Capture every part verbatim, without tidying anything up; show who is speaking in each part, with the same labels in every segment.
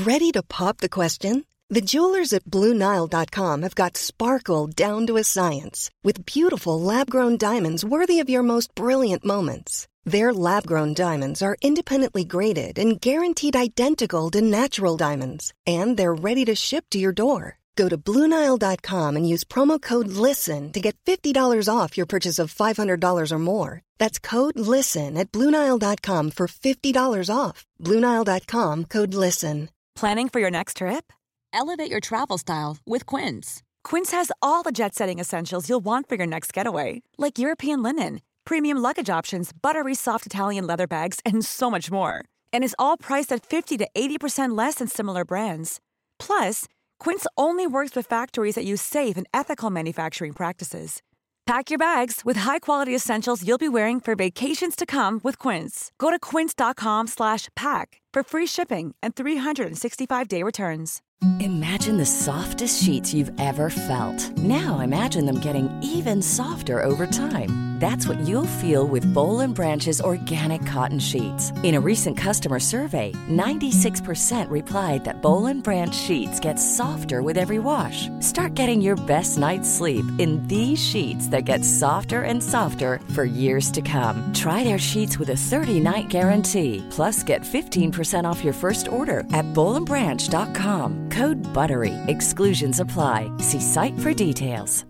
Speaker 1: Ready to pop the question? The jewelers at Blue Nile dot com have got sparkle down to a science with beautiful lab-grown diamonds worthy of your most brilliant moments. Their lab-grown diamonds are independently graded and guaranteed identical to natural diamonds, and they're ready to ship to your door. Go to Blue Nile dot com and use promo code LISTEN to get fifty dollars off your purchase of five hundred dollars or more. That's code LISTEN at Blue Nile dot com for fifty dollars off. Blue Nile dot com, code LISTEN.
Speaker 2: Planning for your next trip? Elevate your travel style with Quince. Quince has all the jet-setting essentials you'll want for your next getaway, like European linen, premium luggage options, buttery soft Italian leather bags, and so much more. And is all priced at fifty to eighty percent less than similar brands. Plus, Quince only works with factories that use safe and ethical manufacturing practices. Pack your bags with high-quality essentials you'll be wearing for vacations to come with Quince. Go to quince dot com slash pack for free shipping and three sixty-five day returns.
Speaker 3: Imagine the softest sheets you've ever felt. Now imagine them getting even softer over time. That's what you'll feel with Boll and Branch's organic cotton sheets. In a recent customer survey, ninety-six percent replied that Boll and Branch sheets get softer with every wash. Start getting your best night's sleep in these sheets that get softer and softer for years to come. Try their sheets with a thirty-night guarantee. Plus, get fifteen percent off your first order at boll and branch dot com. Code BUTTERY. Exclusions apply. See site for details.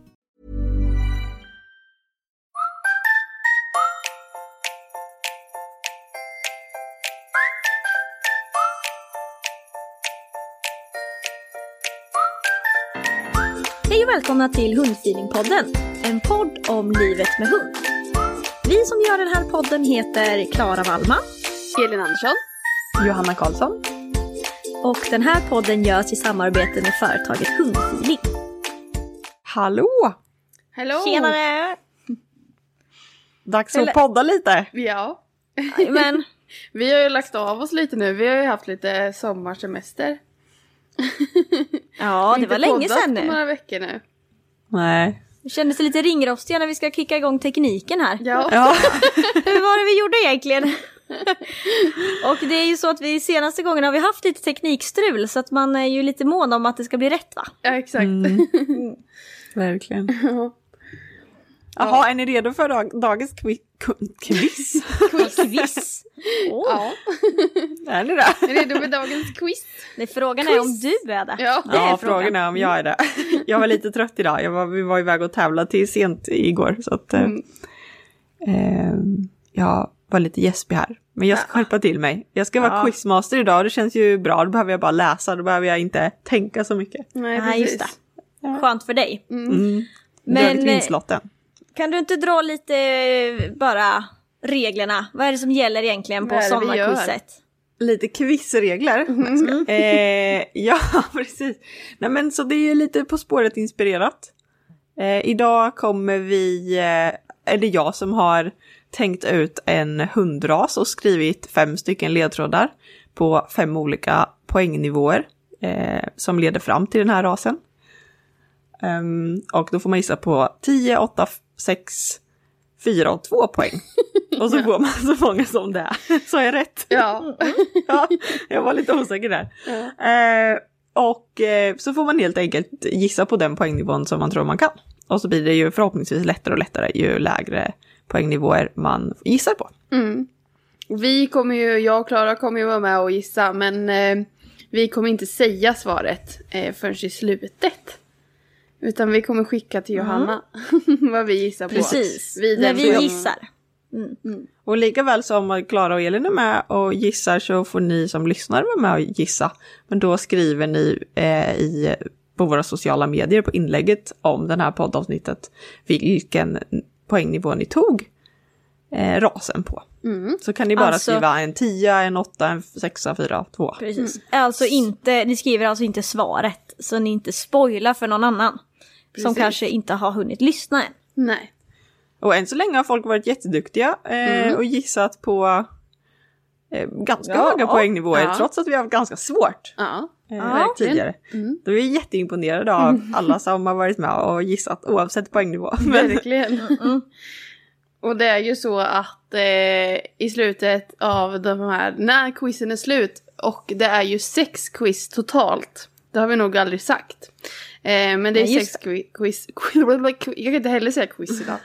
Speaker 4: Hej och välkomna till Hundfeelingpodden, en podd om livet med hund. Vi som gör den här podden heter Klara Wallman,
Speaker 5: Elin Andersson,
Speaker 6: Johanna Karlsson.
Speaker 4: Och den här podden görs i samarbete med företaget Hundfeeling.
Speaker 6: Hallå!
Speaker 5: Hallå!
Speaker 4: Tjenare!
Speaker 6: Dags att podda lite.
Speaker 5: Ja.
Speaker 4: Men
Speaker 5: vi har ju lagt av oss lite nu. Vi har ju haft lite sommarsemester.
Speaker 4: Ja, det var länge sedan nu.
Speaker 5: På några veckor nu.
Speaker 6: Nej.
Speaker 4: Det kändes lite ringrostiga när vi ska kicka igång tekniken här.
Speaker 5: Ja.
Speaker 6: Ja.
Speaker 4: Hur var det vi gjorde egentligen? Och det är ju så att vi senaste gången har vi haft lite teknikstrul, så att man är ju lite mån om att det ska bli rätt, va?
Speaker 5: Ja, exakt.
Speaker 6: Mm. Verkligen. Ja. Jaha, är ni redo för dag- dagens quiz? Quiz?
Speaker 4: Quiz? Oh.
Speaker 5: Ja.
Speaker 6: Är ni det?
Speaker 5: Är ni redo för dagens quiz?
Speaker 4: Nej, frågan
Speaker 5: quiz.
Speaker 4: är om du är det.
Speaker 5: Ja,
Speaker 4: det är
Speaker 6: ja
Speaker 4: frågan.
Speaker 6: frågan är om jag är det. Jag var lite trött idag. Jag var, vi var iväg och tävla till sent igår. Så att mm. eh, jag var lite gäspig här. Men jag ska ja. skärpa till mig. Jag ska vara ja. quizmaster idag och det känns ju bra. Då behöver jag bara läsa. Då behöver jag inte tänka så mycket.
Speaker 5: Nej,
Speaker 4: Nej just det. Skönt för dig.
Speaker 6: Mm. Mm.
Speaker 4: Men
Speaker 6: vinslotten.
Speaker 4: Kan du inte dra lite bara reglerna? Vad är det som gäller egentligen på sommarquizet?
Speaker 6: Lite quizregler.
Speaker 4: Mm.
Speaker 6: Eh, ja, precis. Nej, men så det är ju lite På spåret inspirerat. Eh, idag kommer vi... Eh, är det jag som har tänkt ut en hundras och skrivit fem stycken ledtrådar på fem olika poängnivåer eh, som leder fram till den här rasen. Um, och då får man gissa på tio, åtta, sex, fyra och två poäng. Och så får man så många som det är. Så är rätt.
Speaker 5: Ja.
Speaker 6: Ja, jag var lite osäker där. Ja. Uh, och uh, så får man helt enkelt gissa på den poängnivån som man tror man kan. Och så blir det ju förhoppningsvis lättare och lättare ju lägre poängnivåer man gissar på.
Speaker 5: Mm. Vi kommer ju, jag och Klara kommer ju vara med och gissa, men eh, vi kommer inte säga svaret eh, förrän i slutet. Utan vi kommer skicka till Johanna mm. vad vi gissar på.
Speaker 4: Precis,
Speaker 5: vi
Speaker 4: när vi gissar.
Speaker 6: Mm. Mm. Och lika väl som Klara och Elin är med och gissar så får ni som lyssnar vara med och gissa. Men då skriver ni eh, i, på våra sociala medier på inlägget om den här poddavsnittet vilken poängnivå ni tog eh, rasen på. Mm. Så kan ni bara alltså, skriva en tia, en åtta, en sexa, fyra, två.
Speaker 4: Precis. Mm. Alltså inte, ni skriver alltså inte svaret så ni inte spoilar för någon annan. Precis. Som kanske inte har hunnit lyssna än.
Speaker 5: Nej.
Speaker 6: Och än så länge har folk varit jätteduktiga eh, mm. och gissat på eh, ganska ja, höga ja. poängnivåer ja. trots att vi har haft ganska svårt
Speaker 5: ja.
Speaker 6: eh,
Speaker 5: ja,
Speaker 6: tidigare. Mm. Då är vi jätteimponerade av alla som har varit med och gissat oavsett poängnivå.
Speaker 5: Verkligen.
Speaker 4: Mm.
Speaker 5: Och det är ju så att eh, i slutet av de här, när quizen är slut, och det är ju sex quiz totalt. Det har vi nog aldrig sagt. Eh, men det är ja, sex quiz, quiz. Jag kan inte heller säga quiz idag.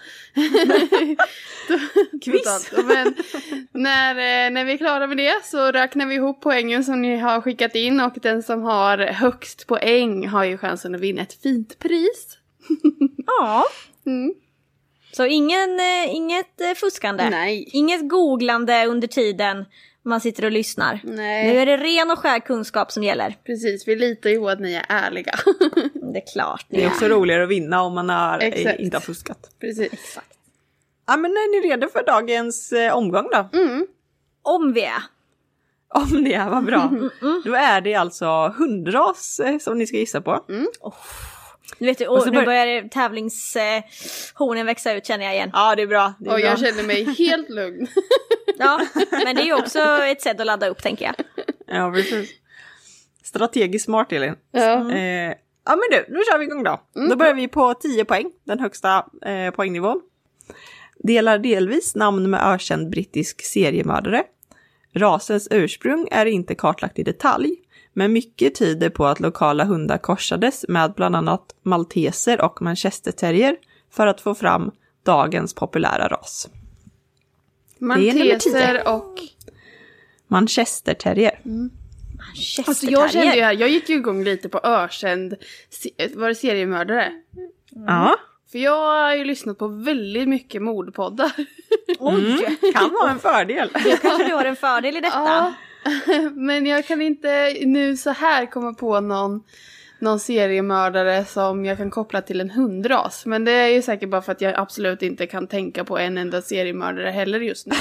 Speaker 5: Quiz. Men när, eh, när vi är klara med det så räknar vi ihop poängen som ni har skickat in. Och den som har högst poäng har ju chansen att vinna ett fint pris.
Speaker 4: Ja.
Speaker 5: Mm.
Speaker 4: Så ingen, eh, inget eh, fuskande.
Speaker 5: Nej.
Speaker 4: Inget googlande under tiden man sitter och lyssnar.
Speaker 5: Nej.
Speaker 4: Nu är det ren och skär kunskap som gäller.
Speaker 5: Precis, vi litar ju på att ni är ärliga.
Speaker 4: Det är klart.
Speaker 6: Det är
Speaker 4: ja.
Speaker 6: också roligare att vinna om man har,
Speaker 5: Exakt.
Speaker 6: inte har fuskat.
Speaker 5: Precis.
Speaker 4: Exakt.
Speaker 6: Ja, men är ni redo för dagens eh, omgång då?
Speaker 5: Mm.
Speaker 4: Om vi är.
Speaker 6: Om det är, vad bra. Mm, mm. Då är det alltså hundras eh, som ni ska gissa på.
Speaker 5: Mm.
Speaker 4: Oh. Du vet, och, och nu bör... börjar tävlingshornen eh, växa ut, känner jag igen.
Speaker 6: Ja, det är bra. Det är
Speaker 5: och
Speaker 6: bra.
Speaker 5: jag känner mig helt lugn.
Speaker 4: Ja, men det är ju också ett sätt att ladda upp, tänker jag.
Speaker 6: Ja, precis. Strategiskt smart, Elin.
Speaker 5: Ja.
Speaker 6: Eh, ja, men du, nu kör vi igång då. Mm. Då börjar vi på tio poäng, den högsta eh, poängnivån. Delar delvis namn med ökänd brittisk seriemördare. Rasens ursprung är inte kartlagt i detalj, men mycket tyder på att lokala hundar korsades med bland annat malteser och manchesterterrier för att få fram dagens populära ras.
Speaker 5: Malteser och
Speaker 6: manchesterterrier.
Speaker 5: Mm. Alltså jag kände ju här, jag gick ju igång lite på ökänd, var det seriemördare?
Speaker 6: Mm. Ja.
Speaker 5: För jag har ju lyssnat på väldigt mycket mordpoddar.
Speaker 6: Oj, mm, kan vara en fördel.
Speaker 4: Det kanske du har en fördel i detta.
Speaker 5: Ja, men jag kan inte nu så här komma på någon, någon seriemördare som jag kan koppla till en hundras. Men det är ju säkert bara för att jag absolut inte kan tänka på en enda seriemördare heller just nu.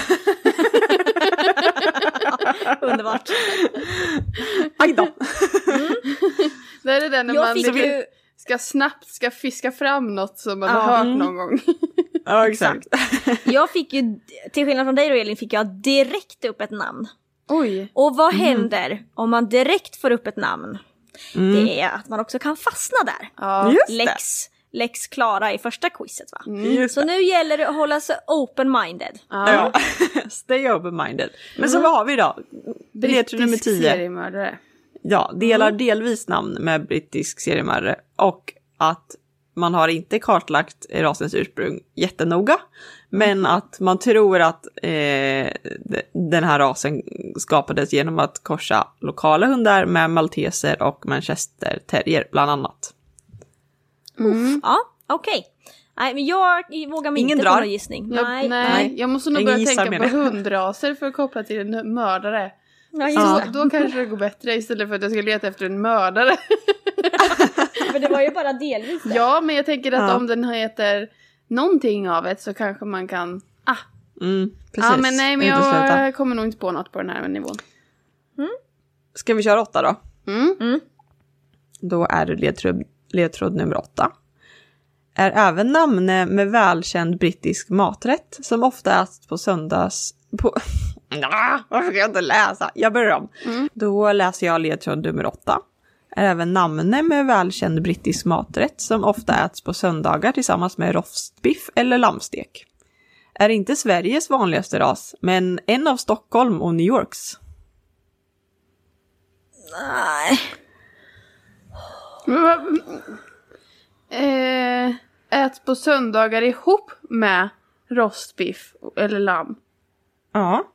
Speaker 4: Underbart.
Speaker 6: Aj då.
Speaker 5: Mm. Det är det där när
Speaker 4: jag
Speaker 5: man
Speaker 4: fick ju...
Speaker 5: ska snabbt ska fiska fram något som man ja. har hört någon gång.
Speaker 6: Ja, exakt.
Speaker 4: Jag fick ju, till skillnad från dig då Elin, fick jag direkt upp ett namn.
Speaker 5: Oj.
Speaker 4: Och vad mm. händer om man direkt får upp ett namn? Mm. Det är att man också kan fastna där.
Speaker 5: Ja.
Speaker 4: Lex, Lex Klara i första quizet, va?
Speaker 6: Mm.
Speaker 4: Så nu gäller det att hålla sig open-minded.
Speaker 6: Ja. Ja. Stay open-minded. Men mm. så vad har vi då? Ledtråd nummer tio.
Speaker 5: Seriemördare.
Speaker 6: Ja, delar
Speaker 5: mm.
Speaker 6: delvis namn med brittisk seriemördare. Och att man har inte kartlagt rasens ursprung jättenoga. Men att man tror att eh, den här rasen skapades genom att korsa lokala hundar med malteser och manchester terrier bland annat.
Speaker 4: Mm. Ja, okej. Okay. Nej, men jag vågar mig
Speaker 6: Ingen
Speaker 4: inte
Speaker 6: drar.
Speaker 4: på någon gissning.
Speaker 5: Jag,
Speaker 4: nej,
Speaker 5: nej,
Speaker 4: nej,
Speaker 5: jag måste nog
Speaker 6: Ingen
Speaker 5: börja tänka på
Speaker 6: det.
Speaker 5: hundraser för att koppla till en mördare.
Speaker 4: Ja,
Speaker 5: så då kanske det går bättre istället för att jag ska leta efter en mördare.
Speaker 4: Men det var ju bara delvis det.
Speaker 5: Ja, men jag tänker att
Speaker 6: ja.
Speaker 5: om den heter någonting av ett så kanske man kan... Ah.
Speaker 6: Mm, precis.
Speaker 5: Ja, men nej, men jag kommer nog inte på något på den här nivån.
Speaker 4: Mm.
Speaker 6: Ska vi köra åtta då?
Speaker 5: Mm.
Speaker 4: Mm.
Speaker 6: Då är det ledtråd, ledtråd nummer åtta. Är även namne med välkänd brittisk maträtt som ofta äts på söndags... På... Ah, varför kan jag inte läsa? Jag börjar om.
Speaker 5: Mm.
Speaker 6: Då läser jag ledtråd nummer åtta. Är även namne med välkänd brittisk maträtt som ofta äts på söndagar tillsammans med rostbiff eller lammstek. Är inte Sveriges vanligaste ras, men en av Stockholm och New Yorks.
Speaker 4: Nej.
Speaker 5: Eh, äts på söndagar ihop med rostbiff eller lamm.
Speaker 6: Ja.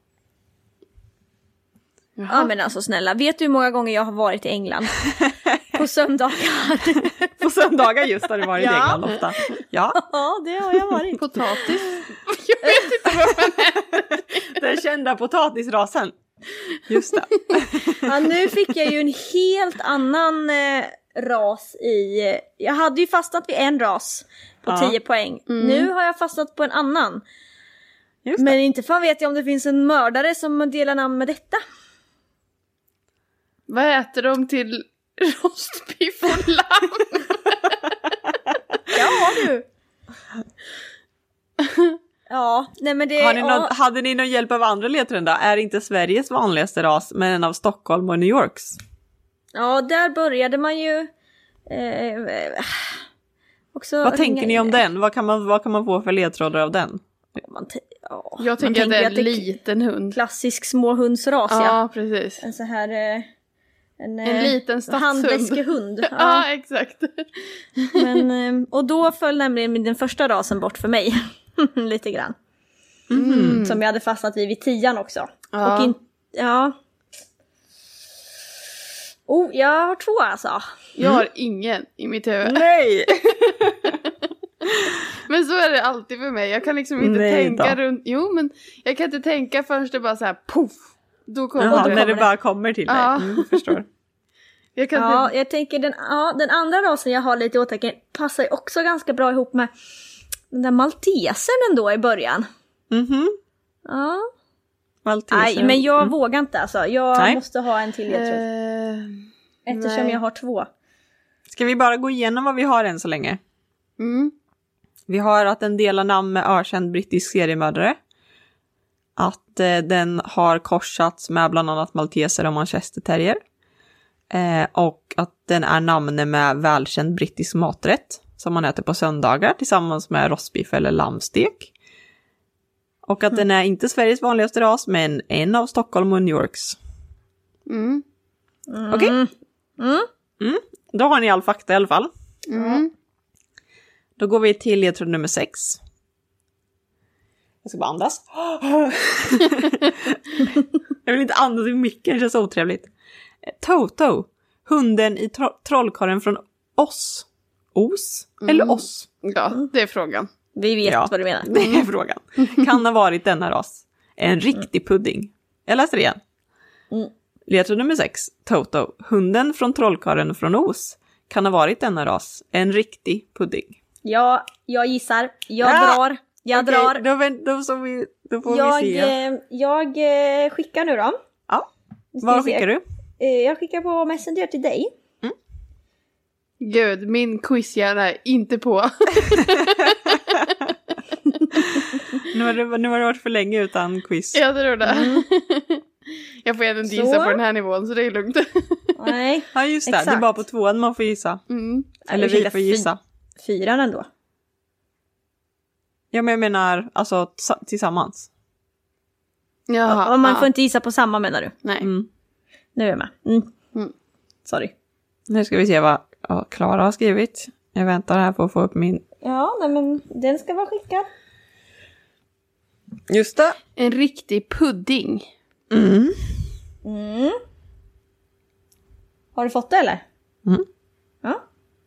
Speaker 5: Jaha.
Speaker 4: Ja, men alltså snälla, vet du hur många gånger jag har varit i England? På söndagar.
Speaker 6: På söndagar just har det varit
Speaker 4: ja.
Speaker 6: i England ofta. Ja.
Speaker 4: Ja, det har jag varit.
Speaker 5: Potatis. Jag vet inte vad man är.
Speaker 6: Den kända potatisrasen. Just det.
Speaker 4: Ja, nu fick jag ju en helt annan eh, ras i... Jag hade ju fastnat vid en ras på
Speaker 6: ja.
Speaker 4: tio poäng.
Speaker 5: Mm.
Speaker 4: Nu har jag fastnat på en annan.
Speaker 6: Just det.
Speaker 4: Men inte fan vet jag om det finns en mördare som delar namn med detta.
Speaker 5: Vad äter de till rostbiff och lamm?
Speaker 4: Ja, du. Ja, nej men det...
Speaker 6: Har ni
Speaker 4: ja.
Speaker 6: någon, hade ni någon hjälp av andra ledtrådar då? Är inte Sveriges vanligaste ras, men en av Stockholm och New Yorks?
Speaker 4: Ja, där började man ju... Eh, också
Speaker 6: vad tänker
Speaker 4: ringa
Speaker 6: ni om
Speaker 4: in.
Speaker 6: den? Vad kan man, vad kan man få för ledtrådar av den?
Speaker 4: man t- ja,
Speaker 5: Jag tänker
Speaker 4: man
Speaker 5: att det är en
Speaker 4: att det
Speaker 5: liten hund.
Speaker 4: Klassisk småhundsras, ja.
Speaker 5: Ja, precis.
Speaker 4: En så här... Eh, en,
Speaker 5: En
Speaker 4: eh,
Speaker 5: liten stadshund.
Speaker 4: handväskehund. Ja.
Speaker 5: Ja, exakt.
Speaker 4: Men, eh, och då föll nämligen den första rasen bort för mig. Lite grann.
Speaker 5: Mm.
Speaker 4: Som jag hade fastnat i vid tian också.
Speaker 5: Ja.
Speaker 4: Och in, ja. Oh, jag har två alltså.
Speaker 5: Jag har ingen i mitt huvud.
Speaker 6: Nej!
Speaker 5: Men så är det alltid för mig. Jag kan liksom inte
Speaker 6: Nej
Speaker 5: tänka
Speaker 6: då.
Speaker 5: runt... Jo, men jag kan inte tänka förrän det bara så här poff. Då kommer
Speaker 6: Jaha,
Speaker 5: det.
Speaker 6: när det bara kommer till dig.
Speaker 5: Ja.
Speaker 6: Mm, förstår.
Speaker 5: Jag kan
Speaker 4: Ja,
Speaker 5: inte...
Speaker 4: jag tänker den, ja, den andra rasen jag har lite i åtanke passar ju också ganska bra ihop med den där maltesen ändå i början.
Speaker 6: Mhm.
Speaker 4: Ja.
Speaker 6: Malteser.
Speaker 4: Nej, men jag
Speaker 6: Mm.
Speaker 4: vågar inte alltså. Jag
Speaker 6: Nej.
Speaker 4: måste ha en till ledtråd.
Speaker 5: Eh,
Speaker 4: Eftersom
Speaker 5: nej.
Speaker 4: jag har två.
Speaker 6: Ska vi bara gå igenom vad vi har än så länge?
Speaker 5: Mm.
Speaker 6: Vi har att den delar namn med ökänd brittisk seriemördare. Att eh, den har korsats med bland annat malteser och manchester terrier. Eh, och att den är namnet med välkänd brittisk maträtt som man äter på söndagar tillsammans med rostbiff eller lammstek. Och att mm. den är inte Sveriges vanligaste ras men en av Stockholm och New Yorks.
Speaker 5: Mm.
Speaker 6: Okej? Okay?
Speaker 4: Mm.
Speaker 6: Mm. Då har ni all fakta i alla fall.
Speaker 5: Mm.
Speaker 6: Då går vi till ledtråd nummer sex. Jag ska bara andas. Jag vill inte andas i micken, det känns så otrevligt. Toto, hunden i tro- trollkarlen från Oss. Os?
Speaker 5: Mm.
Speaker 6: Eller Oss?
Speaker 5: Ja, det är frågan.
Speaker 4: Vi vet
Speaker 6: Ja,
Speaker 4: vad du menar.
Speaker 6: det är frågan. Kan ha varit denna ras. En riktig pudding. Jag läser igen.
Speaker 4: Mm.
Speaker 6: Ledtråd nummer sex. Toto, hunden från trollkarlen från Os. Kan ha varit denna ras. En riktig pudding.
Speaker 4: Ja, jag gissar. Jag
Speaker 6: Ja.
Speaker 4: drar. Jag
Speaker 6: Okej,
Speaker 4: drar.
Speaker 6: Då, vä- då, så vi, då får
Speaker 4: Jag,
Speaker 6: vi se.
Speaker 4: eh, jag eh, skickar nu då.
Speaker 6: Ja.
Speaker 4: Nu ska
Speaker 6: Vad
Speaker 4: vi se.
Speaker 6: skickar du?
Speaker 4: Eh, jag skickar på Messenger till dig.
Speaker 5: Gud, min quizhjärna är inte på.
Speaker 6: Nu har, det, nu har det varit för länge utan quiz.
Speaker 5: Jag tror det.
Speaker 4: Mm.
Speaker 5: Jag får ändå inte
Speaker 4: Så.
Speaker 5: gissa på den här nivån, så det är lugnt.
Speaker 4: Nej,
Speaker 6: Ja just det, det är
Speaker 4: Exakt.
Speaker 6: bara på tvåan man får gissa.
Speaker 5: Mm.
Speaker 6: Eller vi
Speaker 4: ursäkta,
Speaker 6: får gissa.
Speaker 4: fyran ändå.
Speaker 6: Ja men jag menar alltså t- tillsammans.
Speaker 5: Jaha.
Speaker 4: Och man
Speaker 5: ja.
Speaker 4: får inte gissa på samma menar du.
Speaker 5: Nej.
Speaker 6: Mm.
Speaker 4: Nu är jag med. Mm.
Speaker 5: Mm.
Speaker 4: Sorry.
Speaker 6: Nu ska vi se vad ja, Klara har skrivit. Jag väntar här på att få upp min...
Speaker 4: Ja, nej men den ska vara skickad.
Speaker 6: Just det.
Speaker 5: En riktig pudding.
Speaker 6: Mm.
Speaker 4: Mm. Har du fått det eller?
Speaker 6: Mm.
Speaker 4: Ja.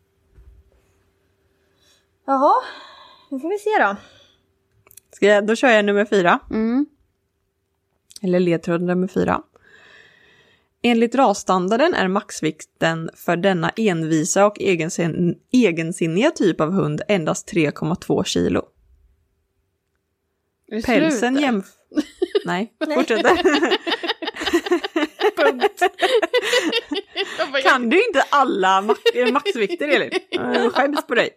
Speaker 4: Jaha, nu får vi se då.
Speaker 6: Ska jag, då kör jag nummer fyra.
Speaker 5: Mm.
Speaker 6: Eller ledtråd nummer fyra. Enligt rasstandarden är maxvikten för denna envisa och egensin- egensinniga typ av hund endast tre komma två kilo.
Speaker 5: Det
Speaker 6: Pälsen
Speaker 5: slutar.
Speaker 6: jämf... Nej, fortsätter.
Speaker 5: Jag bara,
Speaker 6: Kan du inte alla ma- maxvikter, Elin? Jag skäms på dig.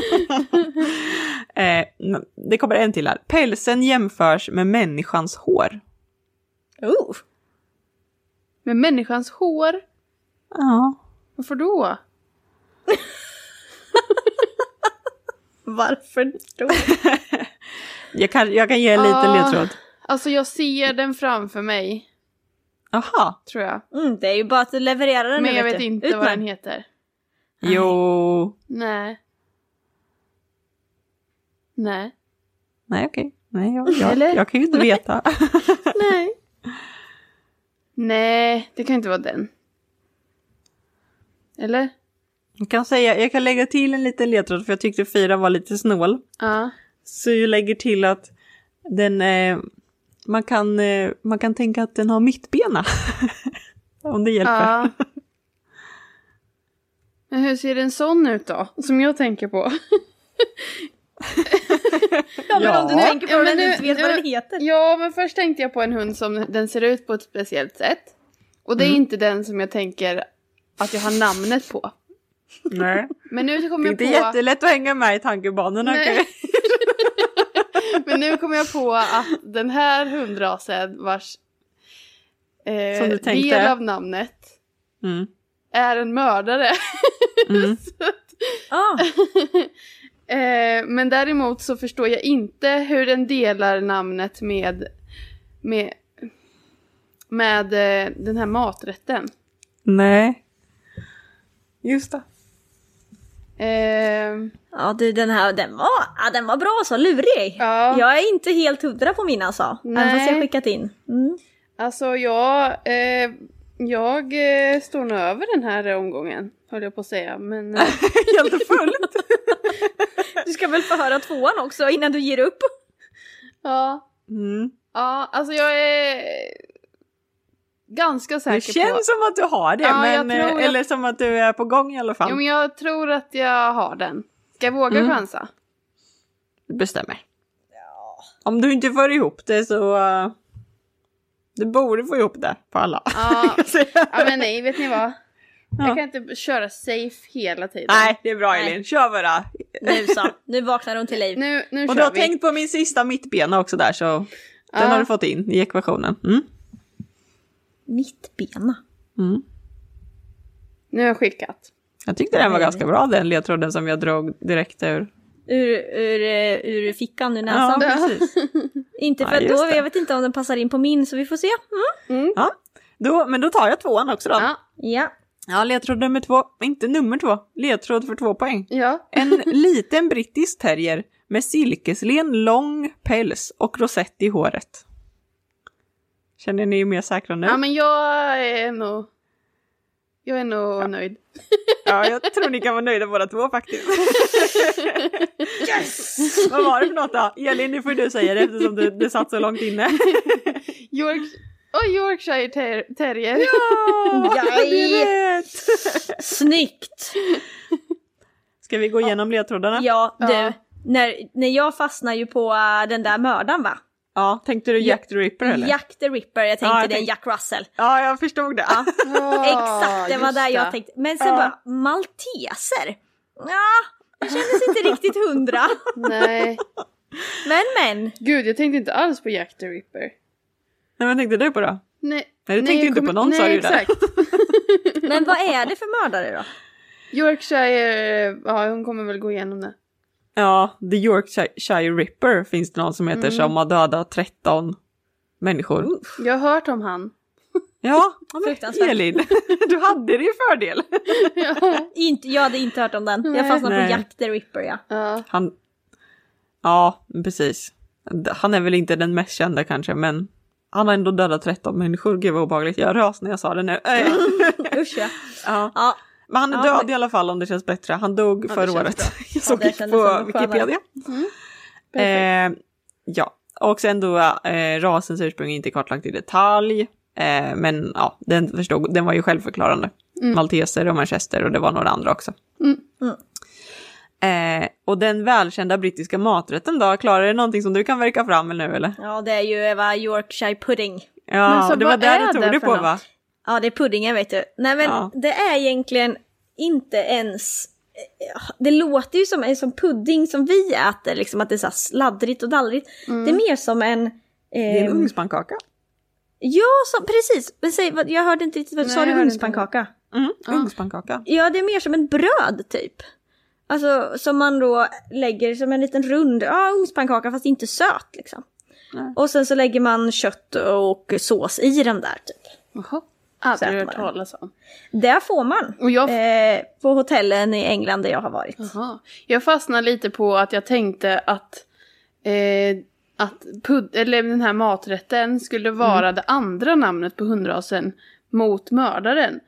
Speaker 6: eh, det kommer en till här. Pälsen jämförs med människans hår.
Speaker 4: Oh.
Speaker 5: Med människans hår?
Speaker 6: Ja.
Speaker 5: Varför då?
Speaker 4: Varför då?
Speaker 6: Jag kan, jag kan ge en liten
Speaker 5: Ah.
Speaker 6: ledtråd.
Speaker 5: Alltså jag ser den framför mig,
Speaker 6: Aha.
Speaker 5: tror jag.
Speaker 4: Mm, det är ju bara att du levererar den
Speaker 5: Men
Speaker 4: nu,
Speaker 5: jag
Speaker 4: vet
Speaker 5: vet
Speaker 4: du.
Speaker 5: inte
Speaker 4: Ut
Speaker 5: vad
Speaker 4: med
Speaker 5: den
Speaker 4: den.
Speaker 5: heter.
Speaker 6: Jo.
Speaker 5: Nej. Nej.
Speaker 6: Nej, okej. Nej, jag, jag,
Speaker 5: Eller?
Speaker 6: jag kan ju inte veta.
Speaker 5: Nej. Nej, det kan inte vara den. Eller?
Speaker 6: Jag kan, säga, jag kan lägga till en liten ledtråd för jag tyckte fyra var lite snål.
Speaker 5: Ja.
Speaker 6: Så jag lägger till att den, eh, man, kan, eh, man kan tänka att den har mittbena. Om det hjälper.
Speaker 5: Ja. Men hur ser en sån ut då? Som jag tänker på.
Speaker 4: Ja, men om du
Speaker 6: Ja.
Speaker 4: tänker på
Speaker 5: Ja,
Speaker 4: den
Speaker 5: men
Speaker 4: du
Speaker 5: nu-
Speaker 4: inte vet vad
Speaker 5: nu-
Speaker 4: den heter.
Speaker 5: Ja, men först tänkte jag på en hund som den ser ut på ett speciellt sätt. Och det är
Speaker 6: Mm.
Speaker 5: inte den som jag tänker att jag har namnet på.
Speaker 6: Nej.
Speaker 5: Men nu
Speaker 6: Det
Speaker 5: kommer
Speaker 6: är
Speaker 5: jag
Speaker 6: inte
Speaker 5: på...
Speaker 6: jättelätt att hänga med i tankebanorna.
Speaker 5: Nej.
Speaker 6: okej?
Speaker 5: Men nu kommer jag på att den här hundrasen vars eh,
Speaker 6: Som du tänkte.
Speaker 5: del av namnet
Speaker 6: Mm.
Speaker 5: är en mördare.
Speaker 6: Mm.
Speaker 5: Så att,
Speaker 4: Ah,
Speaker 5: Eh, men däremot så förstår jag inte hur den delar namnet med med, med eh, den här maträtten.
Speaker 6: Nej. Just det.
Speaker 5: Eh,
Speaker 4: Ja du, den här, den var, ja, den var bra så, lurig.
Speaker 5: Ja.
Speaker 4: Jag är inte helt hundra på min alltså. Även
Speaker 5: Nej.
Speaker 4: fast jag skickat in. Mm.
Speaker 5: alltså jag, eh, jag eh, står nog över den här omgången, höll jag på att säga. Men, eh,
Speaker 6: Helt och fullt.
Speaker 4: Du ska väl få höra tvåan också innan du ger upp.
Speaker 5: ja,
Speaker 6: Mm.
Speaker 5: ja, alltså jag är ganska säker
Speaker 6: Det känns
Speaker 5: på...
Speaker 6: som att du har det,
Speaker 5: Ja, jag
Speaker 6: men,
Speaker 5: tror
Speaker 6: eller som att du är på gång i alla fall.
Speaker 5: Ja, men jag tror att jag har den. Ska jag våga
Speaker 6: Mm.
Speaker 5: chansa?
Speaker 6: Du bestämmer. Om du inte får ihop det så... Uh, du borde få ihop det på alla.
Speaker 5: Ja, ja men nej, vet ni vad?
Speaker 6: Ja.
Speaker 5: Jag kan inte köra safe hela tiden.
Speaker 6: Nej, det är bra
Speaker 4: Nej.
Speaker 6: Elin. Kör bara.
Speaker 4: Nu så, nu vaknar hon till liv.
Speaker 5: Nu, nu
Speaker 6: Och
Speaker 5: kör
Speaker 6: du har
Speaker 5: vi.
Speaker 6: tänkt på min sista mittbena också där, så den
Speaker 5: Ja.
Speaker 6: har du fått in i ekvationen. Mm.
Speaker 4: Mittbena.
Speaker 6: Mm.
Speaker 5: Nu har jag skickat.
Speaker 6: Jag tyckte den var
Speaker 4: Nej.
Speaker 6: ganska bra, den ledtråden som jag drog direkt ur.
Speaker 4: Ur, ur, eh, ur fickan, ur näsan.
Speaker 6: Ja, precis.
Speaker 4: Inte för
Speaker 6: Ja,
Speaker 4: att
Speaker 6: just
Speaker 4: då,
Speaker 6: det.
Speaker 4: jag vet inte om den passar in på min, så vi får se. Mm.
Speaker 6: Ja. Då, men då tar jag tvåan också då. Ja,
Speaker 5: Ja,
Speaker 4: Ja.
Speaker 6: ledtråd nummer två. Inte nummer två. Ledtråd för två poäng.
Speaker 5: ja.
Speaker 6: En liten brittisk terrier med silkeslen, lång päls och rosett i håret. Känner ni er mer säkra nu?
Speaker 5: Ja, men jag är nog... Jag är nog nöjd.
Speaker 6: Ja, jag tror ni kan vara nöjda båda två faktiskt. Yes! Vad var det för något då? Elin, nu får du säga det eftersom du, du satt så långt inne.
Speaker 5: York... Oh, Yorkshire ter- terrier.
Speaker 6: Ja,
Speaker 4: Jaj.
Speaker 6: det är rätt!
Speaker 4: Snyggt!
Speaker 6: Ska vi gå igenom ledtrådarna?
Speaker 4: Ja, du.
Speaker 5: Ja.
Speaker 4: När, när jag fastnar ju på uh, den där mördaren, va?
Speaker 6: Ja, tänkte du Jack the Ripper eller?
Speaker 4: Jack the Ripper, jag tänkte
Speaker 6: Ja, jag
Speaker 4: det är
Speaker 6: tänkte-
Speaker 4: Jack Russell.
Speaker 6: Ja, jag förstod det.
Speaker 5: Ah,
Speaker 4: Exakt, det var
Speaker 5: just
Speaker 4: där jag
Speaker 5: det.
Speaker 4: tänkte. Men sen
Speaker 6: Ja.
Speaker 4: bara, malteser? Ja, det kändes inte riktigt hundra.
Speaker 5: Nej.
Speaker 4: Men men,
Speaker 5: Gud, jag tänkte inte alls på Jack the Ripper.
Speaker 6: Nej, vad tänkte du på då?
Speaker 5: Nej,
Speaker 6: Nej, du tänkte
Speaker 5: jag
Speaker 6: inte på någon,
Speaker 5: nej,
Speaker 6: sa du där.
Speaker 5: exakt.
Speaker 4: men vad är det för mördare då?
Speaker 5: Yorkshire, ja hon kommer väl gå igenom det.
Speaker 6: Ja, The Yorkshire Ripper finns det någon som heter
Speaker 5: Mm.
Speaker 6: som har dödat tretton människor.
Speaker 5: Jag har hört om han.
Speaker 6: Ja, ja men
Speaker 4: Fruktansvärt.
Speaker 6: Elin, du hade det i fördel.
Speaker 5: Ja.
Speaker 4: Inte, jag hade inte hört om den. Jag
Speaker 5: Nej.
Speaker 4: fastnade
Speaker 6: Nej.
Speaker 4: på Jack the Ripper, ja.
Speaker 5: Ja.
Speaker 6: Han, ja, precis. Han är väl inte den mest kända kanske, men han har ändå dödat tretton människor. Gud vad obehagligt. Jag rös när jag sa det nu.
Speaker 4: Usch ja.
Speaker 6: Ja.
Speaker 4: Ja,
Speaker 6: Men han är
Speaker 4: Ja,
Speaker 6: död
Speaker 4: men-
Speaker 6: i alla fall om det känns bättre. Han dog
Speaker 5: Ja, det
Speaker 6: förra
Speaker 5: känns
Speaker 6: året.
Speaker 5: bra.
Speaker 6: Jag såg
Speaker 4: det
Speaker 6: det
Speaker 4: kändes
Speaker 6: på
Speaker 4: ändå skönare.
Speaker 6: Wikipedia.
Speaker 5: Perfekt.
Speaker 6: Eh, ja, och sen då eh, rasens ursprung är inte kartlagt i detalj. Eh, men ja, den, förstod, den var ju självförklarande.
Speaker 5: Mm.
Speaker 6: Malteser och manchester och det var några andra också.
Speaker 5: Mm.
Speaker 4: Mm.
Speaker 6: Eh, och den välkända brittiska maträtten då, Klara, är det någonting som du kan verka fram med nu eller?
Speaker 4: ja, det är ju va, Yorkshire pudding.
Speaker 6: Ja,
Speaker 5: Men så
Speaker 6: det var
Speaker 5: vad
Speaker 6: där
Speaker 5: är
Speaker 6: du tog
Speaker 5: det
Speaker 6: det
Speaker 5: för
Speaker 6: på
Speaker 5: något?
Speaker 6: va?
Speaker 4: Ja, det är puddingen, vet du. Nej, men
Speaker 6: Ja.
Speaker 4: det är egentligen inte ens... Det låter ju som en som pudding som vi äter, liksom att det är så här sladdrigt och dallrigt.
Speaker 5: Mm.
Speaker 4: Det är mer som en...
Speaker 6: Det är en
Speaker 4: ehm,
Speaker 6: ugnspannkaka.
Speaker 4: Ja, så, precis. Men säg, vad- jag hörde inte riktigt vad
Speaker 5: Nej,
Speaker 4: sa
Speaker 5: jag
Speaker 4: du,
Speaker 5: hörde inte.
Speaker 4: ugnspannkaka?
Speaker 6: Mm,
Speaker 5: Ja.
Speaker 6: ugnspannkaka.
Speaker 4: Ja, det är mer som en bröd typ. Alltså som man då lägger som en liten rund, ja, ugnspannkaka fast inte söt liksom.
Speaker 6: Nej.
Speaker 4: Och sen så lägger man kött och sås i den där typ.
Speaker 5: Jaha. Aldrig
Speaker 4: Sätter
Speaker 5: hört
Speaker 4: man den.
Speaker 5: talas om.
Speaker 4: Där får man.
Speaker 5: Och jag,
Speaker 4: Eh, på hotellen i England där jag har varit.
Speaker 5: Jaha. Jag fastnade lite på att jag tänkte att, eh, att pud- eller den här maträtten skulle vara det andra namnet på hundrasen mot mördaren.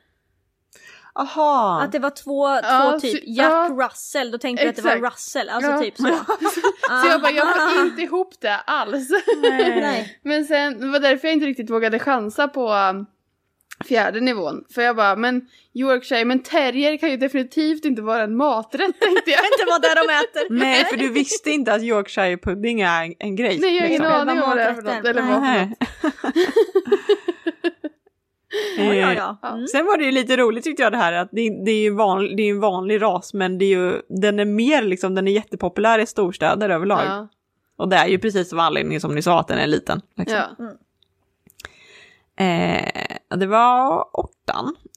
Speaker 6: Aha.
Speaker 4: Att det var två,
Speaker 5: Ja,
Speaker 4: två typ
Speaker 5: så-
Speaker 4: Jack
Speaker 5: ja.
Speaker 4: Russell, då tänkte jag att det var
Speaker 5: Exakt.
Speaker 4: Russell, alltså
Speaker 5: Ja.
Speaker 4: typ så.
Speaker 5: Så jag bara, jag får inte ihop det alls.
Speaker 4: Nej.
Speaker 5: Men sen, det var därför jag inte riktigt vågade chansa på um, fjärde nivån. För jag bara, men Yorkshire, men terrier kan ju definitivt inte vara en maträtt, tänkte jag.
Speaker 4: Inte vad det är de äter.
Speaker 6: Nej, för du visste inte att Yorkshire pudding är en, en grej.
Speaker 5: Nej, jag har ingen
Speaker 6: liksom.
Speaker 5: aning om vad det är för något. Eller vad för
Speaker 6: Nej.
Speaker 5: något.
Speaker 4: Ja, ja,
Speaker 6: Eh,
Speaker 4: ja. Mm.
Speaker 6: Sen var det ju lite roligt tyckte jag det här att det, det är ju van, det är en vanlig ras, men det är ju, den är mer liksom, den är jättepopulär i storstäder överlag.
Speaker 5: Ja.
Speaker 6: Och det är ju precis av anledningen som ni sa att den är liten. Liksom.
Speaker 5: Ja.
Speaker 6: Eh, det var åttan.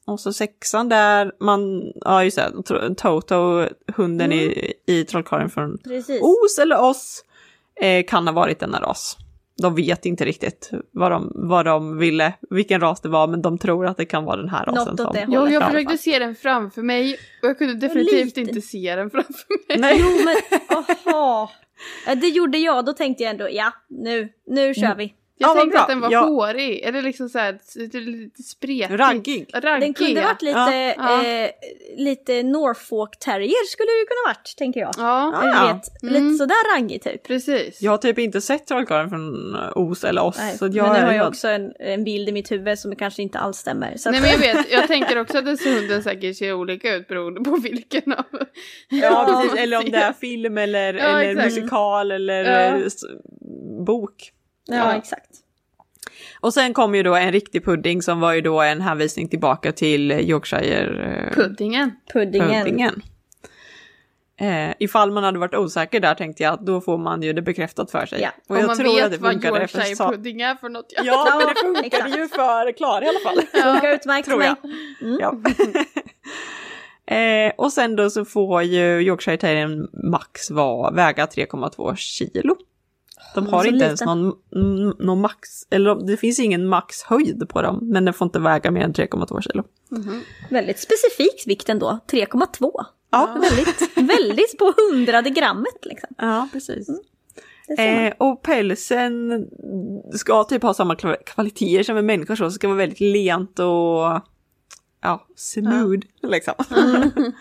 Speaker 6: Och så sexan där man, ja just det, Toto, hunden mm. i, i Trollkarlen från
Speaker 4: Precis.
Speaker 6: Os eller Oss, eh, kan ha varit denna ras. De vet inte riktigt vad de, vad de ville, vilken ras det var, men de tror att det kan vara den här rasen. Som,
Speaker 5: ja, jag försökte se den framför mig och jag kunde definitivt inte se den framför mig.
Speaker 6: Nej.
Speaker 4: Jo, men aha. Det gjorde jag, då tänkte jag ändå, ja, nu, nu kör vi.
Speaker 5: Jag
Speaker 6: ja,
Speaker 5: tänkte att den var
Speaker 6: ja.
Speaker 5: hårig, eller liksom såhär lite spretig.
Speaker 6: Raggig.
Speaker 5: Raggig.
Speaker 4: Den kunde varit lite,
Speaker 5: ja.
Speaker 4: eh, lite Norfolk Terrier skulle det kunna varit, tänker jag.
Speaker 5: Ja,
Speaker 4: Eller
Speaker 6: ja.
Speaker 4: vet, mm. lite sådär raggig typ.
Speaker 5: Precis.
Speaker 6: Jag har typ inte sett Trollkarlen från Os eller Oss.
Speaker 4: Nej,
Speaker 6: så jag
Speaker 4: men nu
Speaker 6: är
Speaker 4: har jag
Speaker 6: jag...
Speaker 4: också en, en bild i mitt huvud som kanske inte alls stämmer. Så
Speaker 5: Nej
Speaker 4: att...
Speaker 5: men jag vet, jag tänker också att den hunden säkert ser olika ut beroende på vilken av...
Speaker 6: Ja, precis. Eller om det är film eller,
Speaker 5: ja,
Speaker 6: eller musikal eller
Speaker 5: ja.
Speaker 6: bok.
Speaker 4: Ja,
Speaker 5: ja,
Speaker 4: exakt.
Speaker 6: Och sen kom ju då en riktig pudding som var ju då en hänvisning tillbaka till Yorkshire...
Speaker 5: Puddingen.
Speaker 4: Puddingen.
Speaker 6: puddingen. Eh, ifall man hade varit osäker där tänkte jag att då får man ju det bekräftat för sig.
Speaker 4: Ja.
Speaker 6: Och
Speaker 5: Om
Speaker 6: jag
Speaker 5: man
Speaker 6: tror
Speaker 5: vet
Speaker 6: att det
Speaker 5: vad
Speaker 6: funkade
Speaker 5: Yorkshire
Speaker 6: för...
Speaker 5: pudding är för något. Ja,
Speaker 6: Ja, men det
Speaker 4: Ja,
Speaker 6: funkade
Speaker 4: exakt.
Speaker 6: ju för Klara i alla fall.
Speaker 4: Funkar utmärkt för
Speaker 6: Tror
Speaker 4: mig.
Speaker 6: jag.
Speaker 4: Mm.
Speaker 6: Ja. eh, och sen då så får ju Yorkshire Terriern max vara, väga tre komma två kilo. De har
Speaker 4: Så
Speaker 6: inte
Speaker 4: lite.
Speaker 6: ens någon, någon max, eller det finns ingen maxhöjd på dem, men den får inte väga mer än tre komma två kilo.
Speaker 5: Mm-hmm.
Speaker 4: Väldigt specifikt vikten då, tre komma två.
Speaker 6: Ja,
Speaker 4: Väldigt, väldigt på hundrade grammet liksom.
Speaker 6: ja precis.
Speaker 4: Mm. Det ser man.
Speaker 6: Eh, och pälsen ska typ ha samma kvaliteter som en människa, så det ska vara väldigt lent och ja, smooth ja. liksom.
Speaker 4: Mm.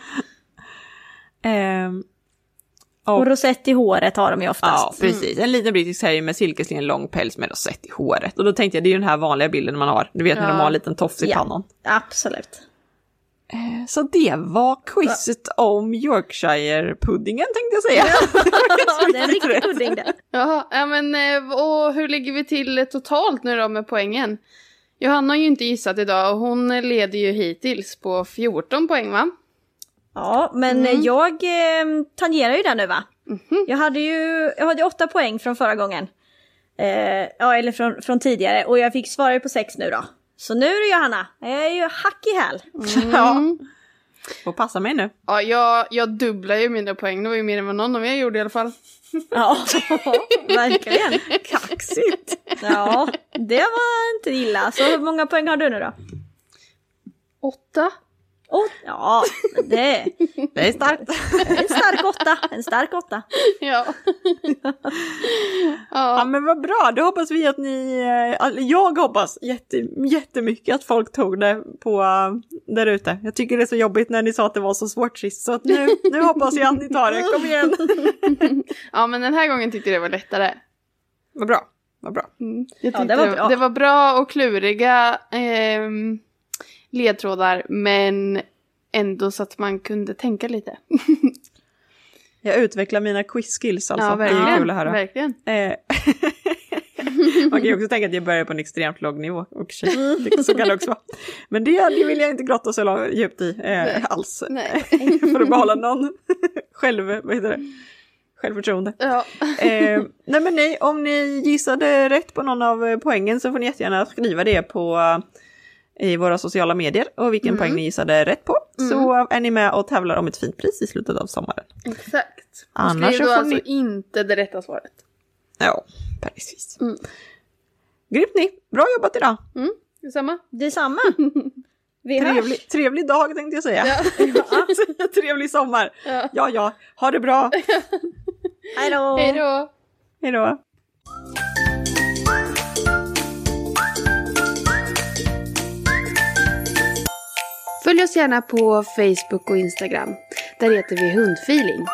Speaker 6: eh,
Speaker 4: Och,
Speaker 6: och
Speaker 4: och rosett i håret har de ju
Speaker 6: ja,
Speaker 4: oftast.
Speaker 6: precis. En liten brittisk terrier med silkeslen lång päls med rosett i håret. Och då tänkte jag, det är ju den här vanliga bilden man har. Du vet när
Speaker 5: Ja.
Speaker 6: de har en liten tofs i
Speaker 4: Ja.
Speaker 6: pannan.
Speaker 4: Absolut.
Speaker 6: Eh, så det var quizet om Yorkshire-puddingen tänkte jag säga.
Speaker 4: Det är en riktig pudding det.
Speaker 5: Jaha, ja men eh, och hur ligger vi till totalt nu då med poängen? Johanna har ju inte gissat idag och hon leder ju hittills på fjorton poäng va?
Speaker 4: Ja, men
Speaker 5: Mm.
Speaker 4: jag eh, tangerar ju den nu va?
Speaker 5: Mhm.
Speaker 4: Jag hade ju jag hade åtta poäng från förra gången. Eh, ja, eller från, från tidigare. Och jag fick svara på sex nu då. Så nu är det Johanna. Jag är ju hack i häl.
Speaker 6: Ja. Och passa mig nu.
Speaker 5: Ja, jag, jag dubblar ju mina poäng. Det var ju mer än vad någon av er gjorde i alla fall.
Speaker 4: Ja, verkligen.
Speaker 6: Kaxigt.
Speaker 4: Ja, det var inte illa. Så hur många poäng har du nu då?
Speaker 5: Åtta.
Speaker 4: Oh, ja, det,
Speaker 6: Det är starkt.
Speaker 4: det är en stark åtta. En stark åtta.
Speaker 5: Ja.
Speaker 6: Ja
Speaker 5: Ja.
Speaker 6: men vad bra, då hoppas vi att ni, äh, jag hoppas jätte, jättemycket att folk tog det på äh, där ute. Jag tycker det är så jobbigt när ni sa att det var så svårt sist, så att nu, nu hoppas jag att ni tar det, kom igen.
Speaker 5: Ja, men den här gången tyckte jag det var lättare.
Speaker 6: Vad bra, vad bra.
Speaker 5: Mm. Jag
Speaker 4: Ja,
Speaker 5: tyckte
Speaker 4: det var
Speaker 5: det,
Speaker 4: bra.
Speaker 5: det var bra och kluriga ehm, ledtrådar, men ändå så att man kunde tänka lite.
Speaker 6: Jag utvecklar mina quiz-skills alltså,
Speaker 5: Ja,
Speaker 6: det är
Speaker 5: verkligen.
Speaker 6: kul att höra.
Speaker 5: Verkligen.
Speaker 6: Eh, Man kan ju också tänka att jag börjar på en extremt låg nivå. Och det, så kan det också vara. Men det, det vill jag inte grotta så långt, djupt i eh, alls.
Speaker 5: Nej.
Speaker 6: För att behålla någon själv, vad heter det? Självförtroende.
Speaker 5: Ja.
Speaker 6: Eh, nej men nej, om ni gissade rätt på någon av poängen så får ni jättegärna skriva det på i våra sociala medier och vilken
Speaker 5: Mm.
Speaker 6: poäng ni gissade rätt på.
Speaker 5: Mm.
Speaker 6: Så är ni med och tävlar om ett fint pris i slutet av sommaren.
Speaker 5: Exakt.
Speaker 6: Annars
Speaker 5: Skriv
Speaker 6: så
Speaker 5: då
Speaker 6: får
Speaker 5: alltså
Speaker 6: ni-
Speaker 5: inte det rätta svaret.
Speaker 6: Ja, precis.
Speaker 5: Mm.
Speaker 6: Grymt ni, bra jobbat idag.
Speaker 5: Mm, detsamma.
Speaker 4: Detsamma. Vi hörs.
Speaker 6: Trevlig, trevlig dag tänkte jag säga.
Speaker 5: Ja.
Speaker 6: Trevlig sommar.
Speaker 5: Ja.
Speaker 6: Ja, ja. Ha det bra.
Speaker 4: Hej då.
Speaker 5: Hej då.
Speaker 6: Hej då.
Speaker 5: Följ oss gärna på Facebook och Instagram. Där heter vi Hundfeeling.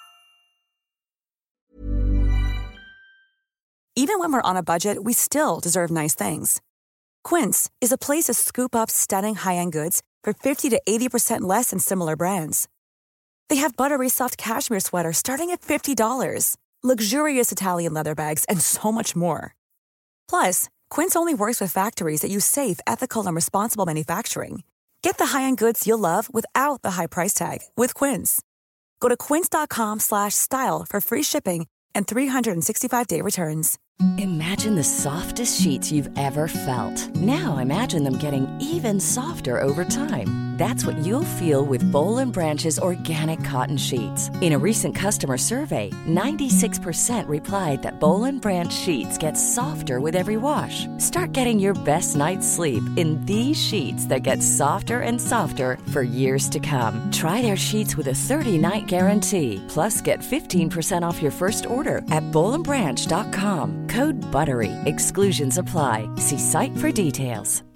Speaker 2: Even when we're on a budget, we still deserve nice things. Quince is a place to scoop up stunning high-end goods for fifty to eighty percent less than similar brands. They have buttery soft cashmere sweaters starting at fifty dollars, luxurious Italian leather bags, and so much more. Plus, Quince only works with factories that use safe, ethical, and responsible manufacturing. Get the high-end goods you'll love without the high price tag with Quince. Go to quince.com slash style for free shipping and three sixty-five day returns.
Speaker 3: Imagine the softest sheets you've ever felt. Now imagine them getting even softer over time. That's what you'll feel with Boll and Branch's organic cotton sheets. In a recent customer survey, ninety-six percent replied that Boll and Branch sheets get softer with every wash. Start getting your best night's sleep in these sheets that get softer and softer for years to come. Try their sheets with a thirty-night guarantee. Plus, get fifteen percent off your first order at boll and branch dot com. Code BUTTERY. Exclusions apply. See site for details.